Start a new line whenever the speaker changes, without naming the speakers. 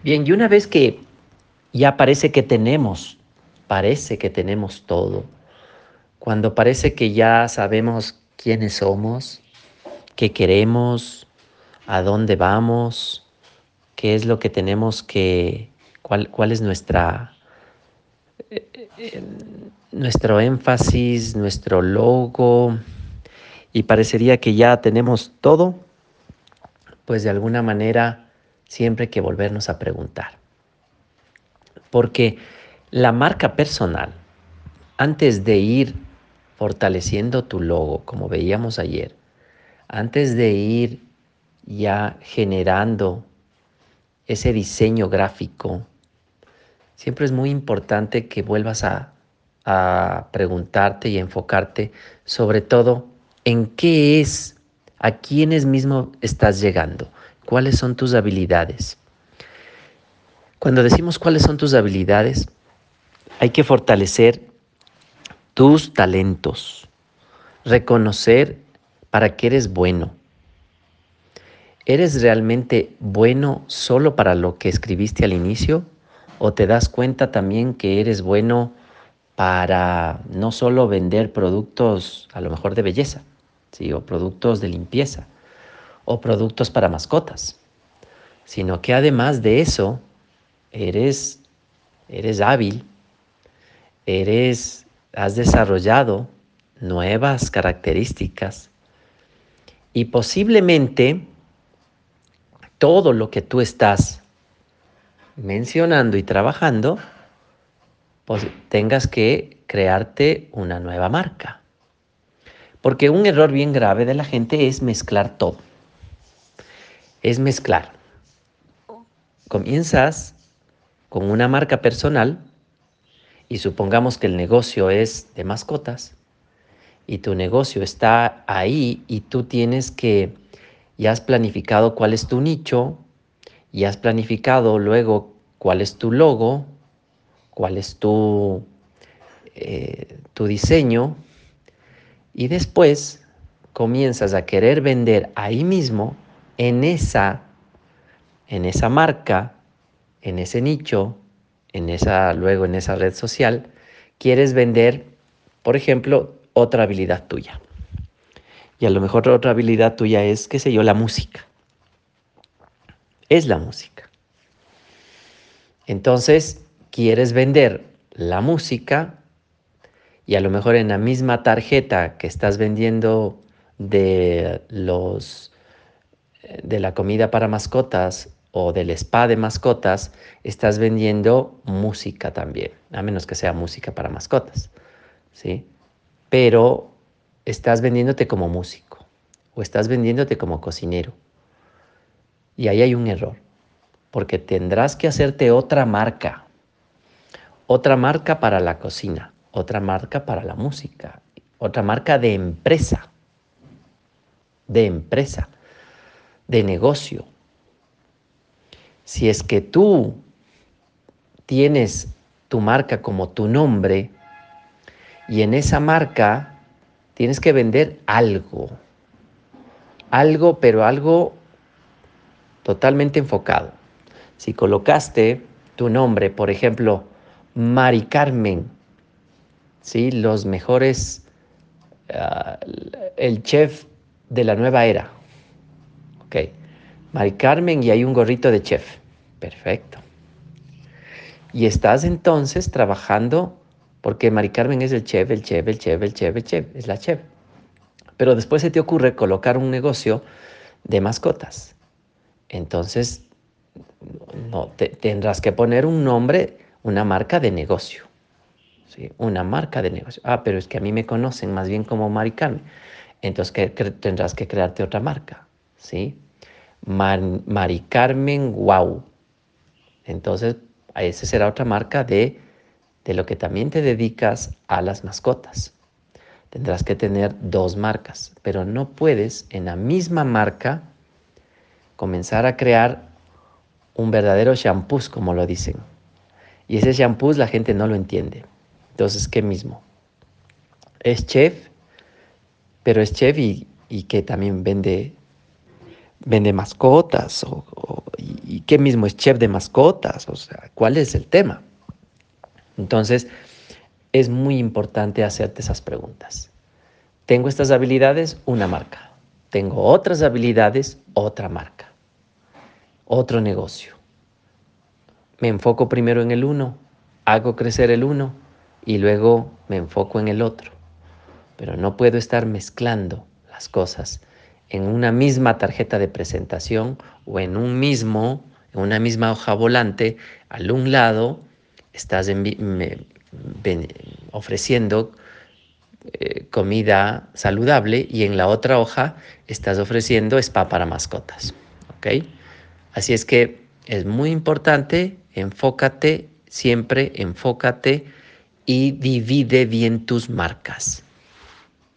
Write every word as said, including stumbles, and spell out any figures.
Bien, y una vez que ya parece que tenemos, parece que tenemos todo, cuando parece que ya sabemos quiénes somos, qué queremos, a dónde vamos, qué es lo que tenemos que, cuál, cuál es nuestra, eh, nuestro énfasis, nuestro logo, y parecería que ya tenemos todo, pues de alguna manera siempre hay que volvernos a preguntar. Porque la marca personal, antes de ir fortaleciendo tu logo, como veíamos ayer, antes de ir ya generando ese diseño gráfico, siempre es muy importante que vuelvas a, a preguntarte y enfocarte sobre todo en qué es, a quiénes mismo estás llegando, cuáles son tus habilidades. Cuando decimos cuáles son tus habilidades, hay que fortalecer tus talentos, reconocer para qué eres bueno. ¿Eres realmente bueno solo para lo que escribiste al inicio? ¿O te das cuenta también que eres bueno para no solo vender productos a lo mejor de belleza, ¿sí? O productos de limpieza, o productos para mascotas, sino que además de eso, eres, eres hábil, eres, has desarrollado nuevas características y posiblemente todo lo que tú estás mencionando y trabajando, pues tengas que crearte una nueva marca. Porque un error bien grave de la gente es mezclar todo. Es mezclar. Comienzas con una marca personal y supongamos que el negocio es de mascotas y tu negocio está ahí y tú tienes que, ya has planificado cuál es tu nicho y has planificado luego cuál es tu logo, cuál es tu, eh, tu diseño y después comienzas a querer vender ahí mismo en esa, en esa marca, en ese nicho, en esa, luego en esa red social, quieres vender, por ejemplo, otra habilidad tuya. Y a lo mejor otra habilidad tuya es, qué sé yo, la música. Es la música. Entonces, quieres vender la música y a lo mejor en la misma tarjeta que estás vendiendo de los de la comida para mascotas o del spa de mascotas, estás vendiendo música también, a menos que sea música para mascotas, ¿sí? Pero estás vendiéndote como músico o estás vendiéndote como cocinero. Y ahí hay un error, porque tendrás que hacerte otra marca, otra marca para la cocina, otra marca para la música, otra marca de empresa, de empresa, de negocio. Si es que tú tienes tu marca como tu nombre y en esa marca tienes que vender algo, algo, pero algo totalmente enfocado. Si colocaste tu nombre, por ejemplo, Mari Carmen, ¿sí? Los mejores, uh, el chef de la nueva era, ok, Mari Carmen y hay un gorrito de chef, perfecto. Y estás entonces trabajando, porque Mari Carmen es el chef, el chef, el chef, el chef, el chef, es la chef. Pero después se te ocurre colocar un negocio de mascotas. Entonces, no, te, tendrás que poner un nombre, una marca de negocio. ¿Sí? Una marca de negocio. Ah, pero es que a mí me conocen más bien como Mari Carmen. Entonces que, que, tendrás que crearte otra marca. ¿Sí? Mar, Mari Carmen Wow. Entonces, esa será otra marca de, de lo que también te dedicas a las mascotas. Tendrás que tener dos marcas, pero no puedes en la misma marca comenzar a crear un verdadero shampoo, como lo dicen. Y ese shampoo la gente no lo entiende. Entonces, ¿qué mismo? Es chef, pero es chef y, y que también vende vende mascotas o, o- y, y qué mismo es chef de mascotas, o sea, ¿cuál es el tema? Entonces, es muy importante hacerte esas preguntas. Tengo estas habilidades, una marca. Tengo otras habilidades, otra marca, otro negocio. Me enfoco primero en el uno, hago crecer el uno y luego me enfoco en el otro. Pero no puedo estar mezclando las cosas en una misma tarjeta de presentación o en un mismo, en una misma hoja volante. Al un lado estás envi- me- ven- ofreciendo eh, comida saludable y en la otra hoja estás ofreciendo spa para mascotas. ¿Ok? Así es que es muy importante, enfócate, siempre enfócate y divide bien tus marcas.